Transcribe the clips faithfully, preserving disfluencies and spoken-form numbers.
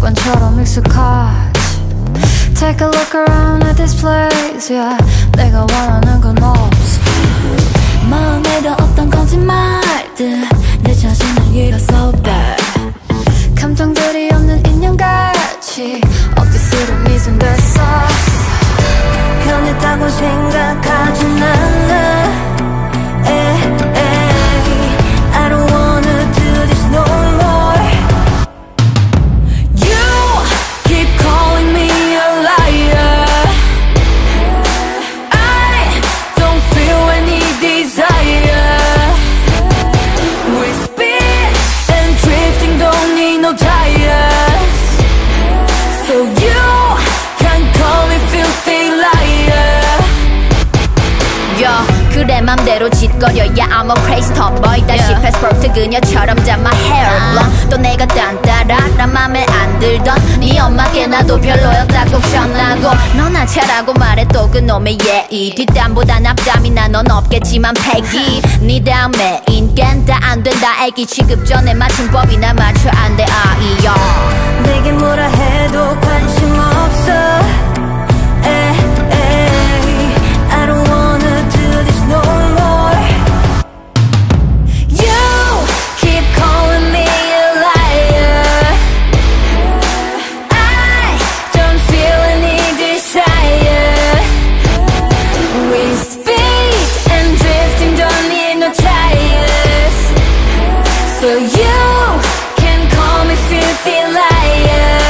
습관처럼 익숙하지. Take a look around at this place, yeah. 내가 원하는 건 없어. 마음에도 없던 거짓말들 내 자신을 잃었어 bad. 감정들이 없는 인형같이 억지스러 미순됐어. 변했다고 생각하진 않아. I don't wanna do this no more. You keep calling me a liar. I don't feel any desire. We spin and drifting, don't need no tires. So you can call me filthy liar. Yeah, 그래 맘대로 짓거려야 I'm a crazy tomboy. 다시 Yeah. 패스포트 그녀처럼 잡 my hair blonde. 또 내가 딴따라란 맘에 안 들던 네 엄마께 나도 별로였다고 전하고 너나 차라고 말해 또 그놈의 예의. 뒷담보단 앞담이나 넌 없겠지만 패기. 네 다음에 인간 다 안 된다 애기 취급 전에 맞춤법이나 맞춰 안 돼 아이야. 내게 뭐라 해도 관심 없어. I don't wanna do this no more. You keep calling me a liar. I don't feel any desire. We speed and drifting, don't need no tires. So you can call me filthy liar.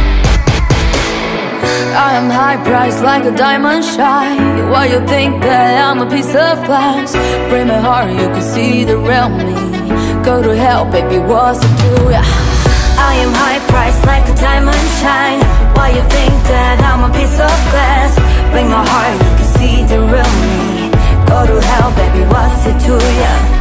I am high priced like a diamond shine. Why you think that I'm a piece of glass? Break my heart, you can see the real me. Go to hell, baby, what's it do? Yeah. I am high priced like a diamond shine. Why you think that I'm a piece of glass? Break my heart, you can see the real me. Go to hell, baby, what's it to ya?